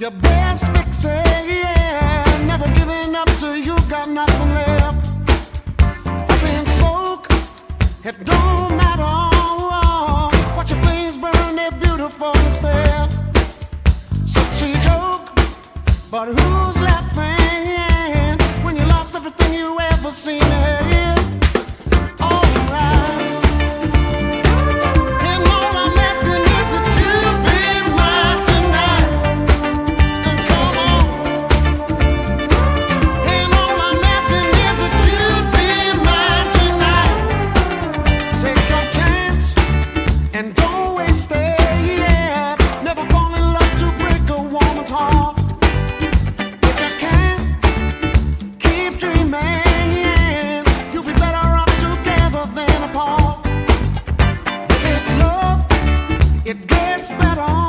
Your best fix, yeah. Never giving up till you got nothing left. Up in smoke, it don't matter. Watch your flames burn, they're beautiful instead. Such a joke, but who's laughing when you lost everything you ever seen? Yeah. Alright. And all I'm asking is that you be mine tonight. And come on. And all I'm asking is that you be mine tonight. Take your chance and don't waste it. Yeah. Never fall in love to break a woman's heart. If you can, keep dreaming. You'll be better off together than apart. If it's love, it gets better.